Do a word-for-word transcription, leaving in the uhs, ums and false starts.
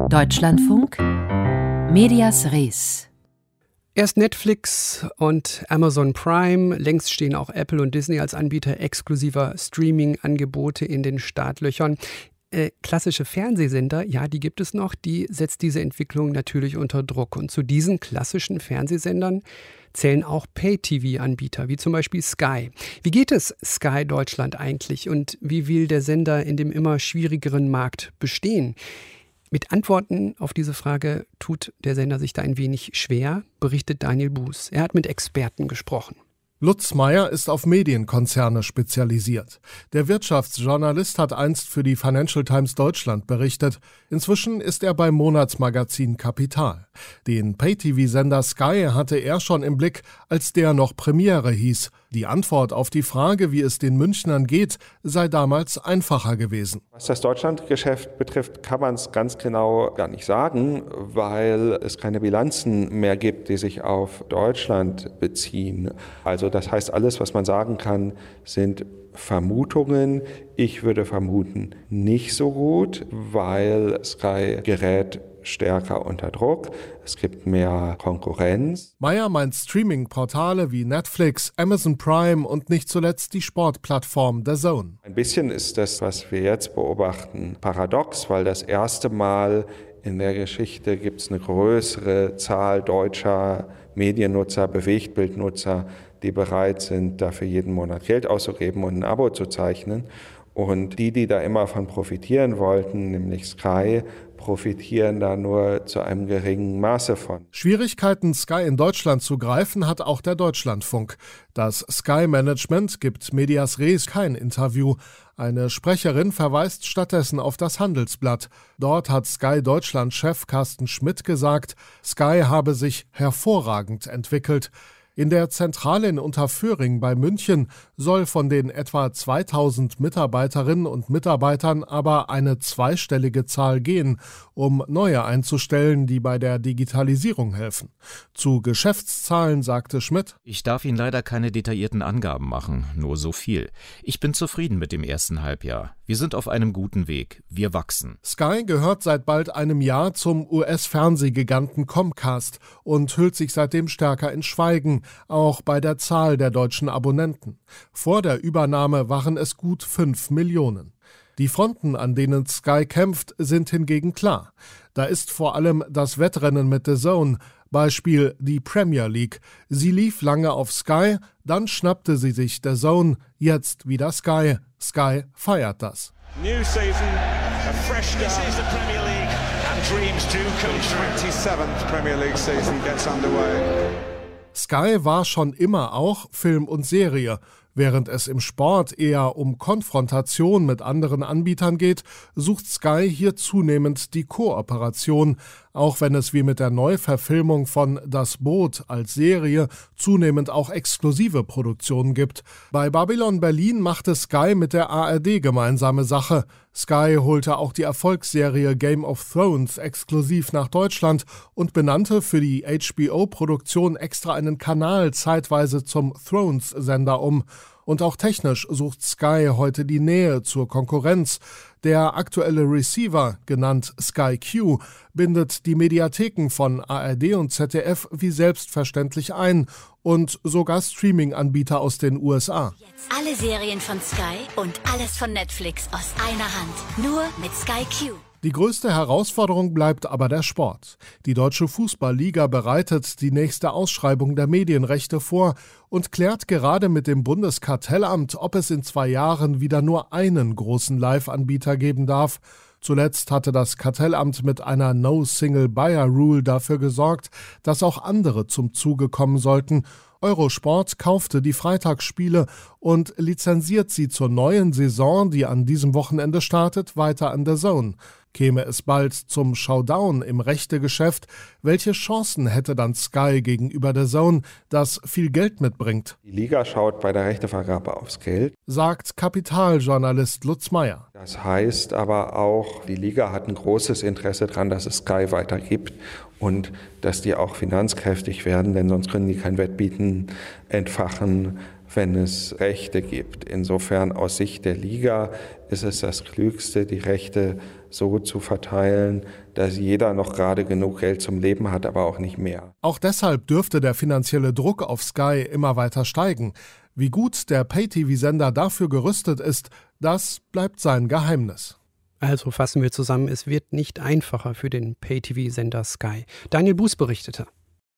Deutschlandfunk Medias Res. Erst Netflix und Amazon Prime, längst stehen auch Apple und Disney als Anbieter exklusiver Streaming-Angebote in den Startlöchern. Äh, klassische Fernsehsender, ja, die gibt es noch, die setzt diese Entwicklung natürlich unter Druck. Und zu diesen klassischen Fernsehsendern zählen auch Pay-T V-Anbieter, wie zum Beispiel Sky. Wie geht es Sky Deutschland eigentlich und wie will der Sender in dem immer schwierigeren Markt bestehen? Mit Antworten auf diese Frage tut der Sender sich da ein wenig schwer, berichtet Daniel Buß. Er hat mit Experten gesprochen. Lutz Meyer ist auf Medienkonzerne spezialisiert. Der Wirtschaftsjournalist hat einst für die Financial Times Deutschland berichtet. Inzwischen ist er beim Monatsmagazin Kapital. Den Pay-T V-Sender Sky hatte er schon im Blick, als der noch Premiere hieß. Die Antwort auf die Frage, wie es den Münchnern geht, sei damals einfacher gewesen. Was das Deutschlandgeschäft betrifft, kann man es ganz genau gar nicht sagen, weil es keine Bilanzen mehr gibt, die sich auf Deutschland beziehen. Also das heißt, alles, was man sagen kann, sind Vermutungen. Ich würde vermuten, nicht so gut, weil Sky gerät stärker unter Druck. Es gibt mehr Konkurrenz. Meyer meint Streaming-Portale wie Netflix, Amazon Prime und nicht zuletzt die Sportplattform D A Z N. Ein bisschen ist das, was wir jetzt beobachten, paradox, weil das erste Mal in der Geschichte gibt es eine größere Zahl deutscher Mediennutzer, Bewegtbildnutzer, die bereit sind, dafür jeden Monat Geld auszugeben und ein Abo zu zeichnen. Und die, die da immer von profitieren wollten, nämlich Sky, profitieren da nur zu einem geringen Maße von. Schwierigkeiten, Sky in Deutschland zu greifen, hat auch der Deutschlandfunk. Das Sky-Management gibt Medias Res kein Interview. Eine Sprecherin verweist stattdessen auf das Handelsblatt. Dort hat Sky Deutschland-Chef Carsten Schmidt gesagt, Sky habe sich hervorragend entwickelt. In der Zentrale in Unterföhring bei München soll von den etwa zweitausend Mitarbeiterinnen und Mitarbeitern aber eine zweistellige Zahl gehen, um neue einzustellen, die bei der Digitalisierung helfen. Zu Geschäftszahlen sagte Schmidt: Ich darf Ihnen leider keine detaillierten Angaben machen, nur so viel. Ich bin zufrieden mit dem ersten Halbjahr. Wir sind auf einem guten Weg. Wir wachsen. Sky gehört seit bald einem Jahr zum U S-Fernsehgiganten Comcast und hüllt sich seitdem stärker in Schweigen, auch bei der Zahl der deutschen Abonnenten. Vor der Übernahme waren es gut fünf Millionen. Die Fronten, an denen Sky kämpft, sind hingegen klar. Da ist vor allem das Wettrennen mit D A Z N, Beispiel die Premier League. Sie lief lange auf Sky, dann schnappte sie sich D A Z N, jetzt wieder Sky. Sky feiert das. New season, a fresh start. This is the Premier League and dreams do come true. twenty-seventh Premier League season gets underway. Sky war schon immer auch Film und Serie. Während es im Sport eher um Konfrontation mit anderen Anbietern geht, sucht Sky hier zunehmend die Kooperation, auch wenn es wie mit der Neuverfilmung von Das Boot als Serie zunehmend auch exklusive Produktionen gibt. Bei Babylon Berlin machte Sky mit der A R D gemeinsame Sache. Sky holte auch die Erfolgsserie Game of Thrones exklusiv nach Deutschland und benannte für die H B O-Produktion extra einen Kanal zeitweise zum Thrones-Sender um. Und auch technisch sucht Sky heute die Nähe zur Konkurrenz. Der aktuelle Receiver, genannt Sky Q, bindet die Mediatheken von A R D und Z D F wie selbstverständlich ein und sogar Streaming-Anbieter aus den U S A. Jetzt alle Serien von Sky und alles von Netflix aus einer Hand. Nur mit Sky Q. Die größte Herausforderung bleibt aber der Sport. Die Deutsche Fußball-Liga bereitet die nächste Ausschreibung der Medienrechte vor und klärt gerade mit dem Bundeskartellamt, ob es in zwei Jahren wieder nur einen großen Live-Anbieter geben darf. Zuletzt hatte das Kartellamt mit einer No-Single-Buyer-Rule dafür gesorgt, dass auch andere zum Zuge kommen sollten. Eurosport kaufte die Freitagsspiele und lizenziert sie zur neuen Saison, die an diesem Wochenende startet, weiter an D A Z N. Käme es bald zum Showdown im Rechtegeschäft, welche Chancen hätte dann Sky gegenüber D A Z N, das viel Geld mitbringt? Die Liga schaut bei der Rechtevergabe aufs Geld, sagt Kapitaljournalist Lutz Meyer. Das heißt aber auch, die Liga hat ein großes Interesse daran, dass es Sky weitergibt und dass die auch finanzkräftig werden, denn sonst können die kein Wettbieten entfachen, wenn es Rechte gibt. Insofern aus Sicht der Liga ist es das Klügste, die Rechte so zu verteilen, dass jeder noch gerade genug Geld zum Leben hat, aber auch nicht mehr. Auch deshalb dürfte der finanzielle Druck auf Sky immer weiter steigen. Wie gut der Pay-T V-Sender dafür gerüstet ist, das bleibt sein Geheimnis. Also fassen wir zusammen, es wird nicht einfacher für den Pay-T V-Sender Sky. Daniel Buß berichtete.